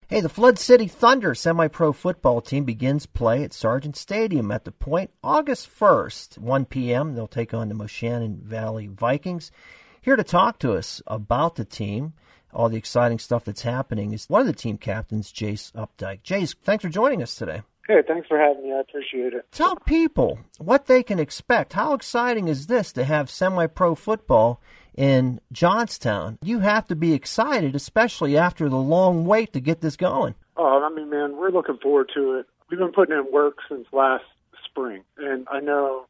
Hey, the Flood City Thunder semi-pro football team begins play at Sargent Stadium at the Point August 1st, 1 p.m. They'll take on the Moshannon Valley Vikings. Here to talk to us about the team, all the exciting stuff that's happening, is one of the team captains, Jace Updike. Jace, thanks for joining us today. Hey, thanks for having me. I appreciate it. Tell people what they can expect. How exciting is this to have semi-pro football in Johnstown? You have to be excited, especially after the long wait to get this going. Oh, I mean, man, we're looking forward to it. We've been putting in work since last spring, and I know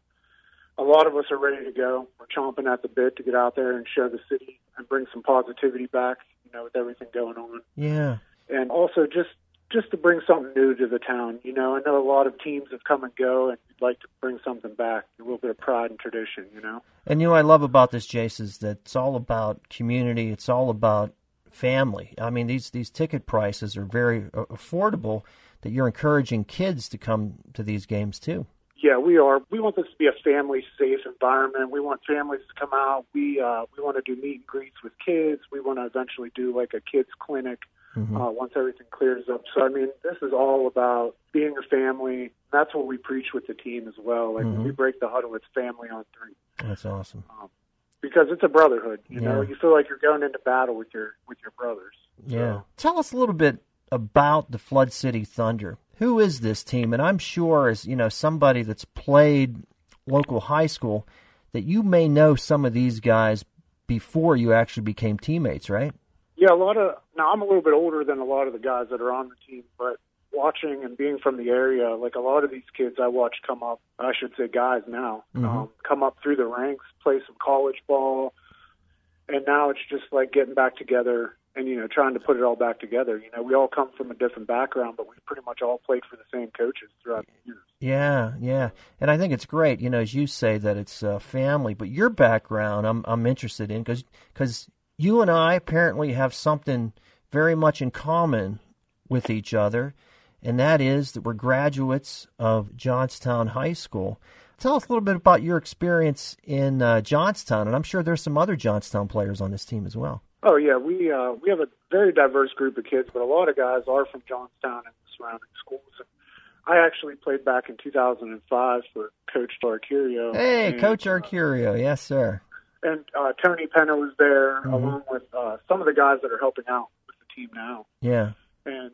a lot of us are ready to go. We're chomping at the bit to get out there and show the city and bring some positivity back, with everything going on. Yeah. And also just to bring something new to the town. I know a lot of teams have come and go, and we'd like to bring something back, a little bit of pride and tradition, And what I love about this, Jace, is that it's all about community. It's all about family. I mean, these ticket prices are very affordable, that you're encouraging kids to come to these games, too. Yeah, we are. We want this to be a family-safe environment. We want families to come out. We want to do meet and greets with kids. We want to eventually do like a kids clinic once everything clears up. So, I mean, this is all about being a family. That's what we preach with the team as well. Like when we break the huddle, it's family on three. That's awesome. Because it's a brotherhood. You know, you feel like you're going into battle with your brothers. Yeah. So. Tell us a little bit about the Flood City Thunder. Who is this team? And I'm sure, as somebody that's played local high school, that you may know some of these guys before you actually became teammates, right? Yeah, now I'm a little bit older than a lot of the guys that are on the team, but watching and being from the area, like a lot of these kids I watched come up, I should say guys now, come up through the ranks, play some college ball, and now it's just like getting back together and, trying to put it all back together. We all come from a different background, but we pretty much all played for the same coaches throughout the years. Yeah. And I think it's great, as you say, that it's family. But your background I'm interested in because you and I apparently have something very much in common with each other, and that is that we're graduates of Johnstown High School. Tell us a little bit about your experience in Johnstown, and I'm sure there's some other Johnstown players on this team as well. Oh, yeah, we have a very diverse group of kids, but a lot of guys are from Johnstown and the surrounding schools. I actually played back in 2005 for Coach Arcurio. Hey, Coach Arcurio, yes, sir. And Tony Penna was there, along with some of the guys that are helping out with the team now. Yeah. And,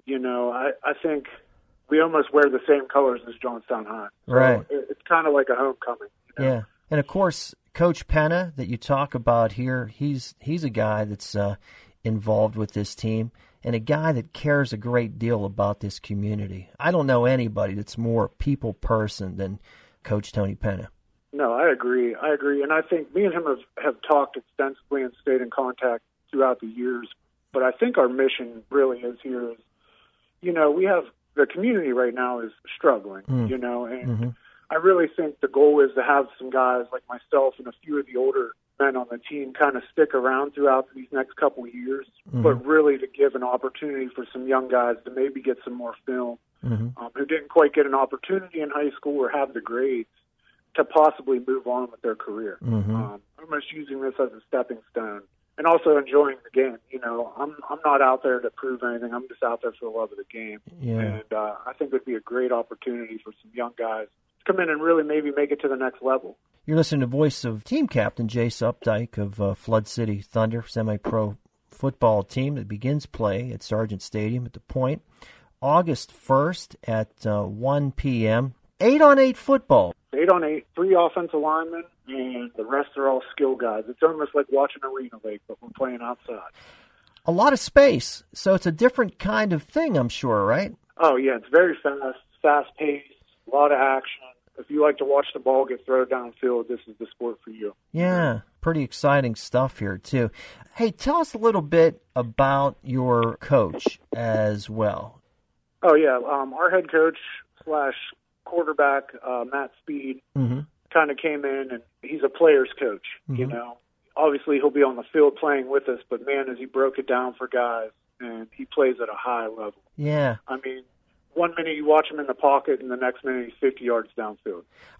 I think we almost wear the same colors as Johnstown High. So right. It's kind of like a homecoming. Yeah. And, of course, Coach Penna that you talk about here, he's a guy that's involved with this team and a guy that cares a great deal about this community. I don't know anybody that's more a people person than Coach Tony Penna. No, I agree. And I think me and him have talked extensively and stayed in contact throughout the years. But I think our mission really is here is, we have the community right now is struggling, and I really think the goal is to have some guys like myself and a few of the older men on the team kind of stick around throughout these next couple of years, but really to give an opportunity for some young guys to maybe get some more film who didn't quite get an opportunity in high school or have the grades to possibly move on with their career. I'm just using this as a stepping stone and also enjoying the game. I'm not out there to prove anything. I'm just out there for the love of the game. Yeah. And I think it would be a great opportunity for some young guys to come in and really maybe make it to the next level. You're listening to voice of team captain Jace Updike of Flood City Thunder, semi-pro football team that begins play at Sargent Stadium at the Point August 1st at 1 p.m. 8-on-8 football. 8-on-8, 3 offensive linemen, and the rest are all skill guys. It's almost like watching Arena League, but we're playing outside. A lot of space, so it's a different kind of thing, I'm sure, right? Oh, yeah, it's very fast-paced, a lot of action. If you like to watch the ball get thrown downfield, this is the sport for you. Yeah, pretty exciting stuff here, too. Hey, tell us a little bit about your coach as well. Oh, yeah, our head coach / quarterback, Matt Speed, kind of came in, and he's a player's coach, Obviously, he'll be on the field playing with us, but, man, as he broke it down for guys, and he plays at a high level. Yeah. I mean, 1 minute you watch him in the pocket, and the next minute he's 50 yards downfield.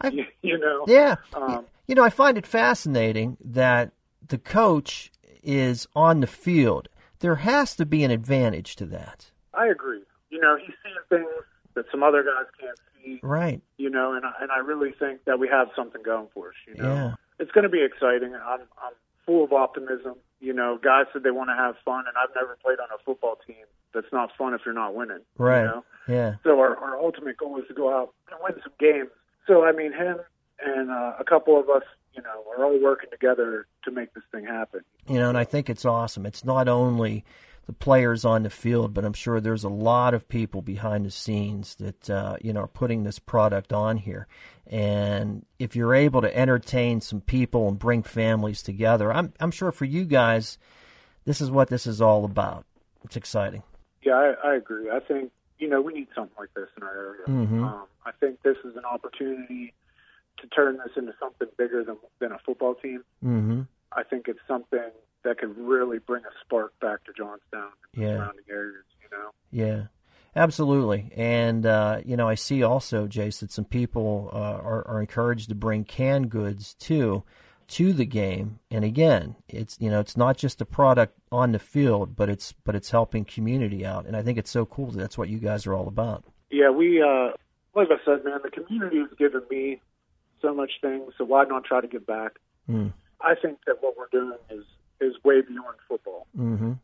Yeah. I find it fascinating that the coach is on the field. There has to be an advantage to that. I agree. You know, he's seeing things that some other guys can't see. Right. You know, and I really think that we have something going for us. You know, Yeah. it's going to be exciting. I'm full of optimism. You know, guys said they want to have fun, and I've never played on a football team that's not fun if you're not winning. Right. You know? Yeah. So our ultimate goal is to go out and win some games. So I mean, him and a couple of us, you know, are all working together to make this thing happen. You know, and I think it's awesome. It's not only the players on the field, but I'm sure there's a lot of people behind the scenes that, you know, are putting this product on here. And if you're able to entertain some people and bring families together, I'm sure for you guys, this is what this is all about. It's exciting. Yeah, I agree. I think, you know, we need something like this in our area. Mm-hmm. I think this is an opportunity to turn this into something bigger than a football team. Mm-hmm. I think it's something that could really bring a spark back to Johnstown and the surrounding areas, you know? Yeah, absolutely. And, you know, I see also, Jace, that some people are encouraged to bring canned goods, too, to the game. And again, it's, you know, it's not just a product on the field, but it's helping community out. And I think it's so cool that that's what you guys are all about. Yeah, we, like I said, man, the community has given me so much things, so why not try to give back? I think that what we're doing is way beyond football, and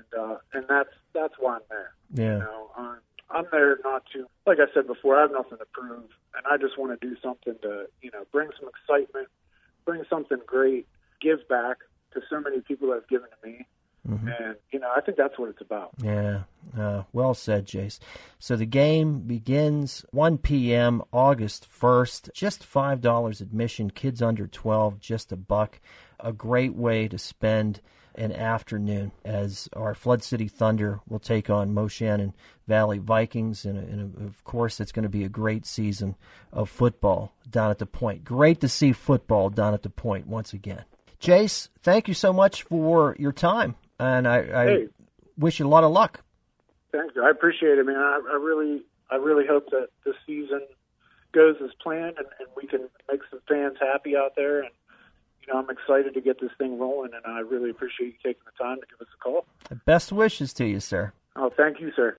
that's why I'm there. Yeah. You know, I'm there not to, like I said before, I have nothing to prove, and I just want to do something to, you know, bring some excitement, bring something great, give back to so many people that have given to me. And, you know, I think that's what it's about. Yeah, well said, Jace. So the game begins 1 p.m. August 1st. Just $5 admission. Kids under 12, just $1. A great way to spend an afternoon as our Flood City Thunder will take on Moshannon Valley Vikings. And of course, it's going to be a great season of football down at the Point. Great to see football down at the Point once again. Jace, thank you so much for your time. And I wish you a lot of luck. Thank you. I appreciate it, man. I really hope that this season goes as planned and we can make some fans happy out there. And, you know, I'm excited to get this thing rolling, and I really appreciate you taking the time to give us a call. Best wishes to you, sir. Oh, thank you, sir.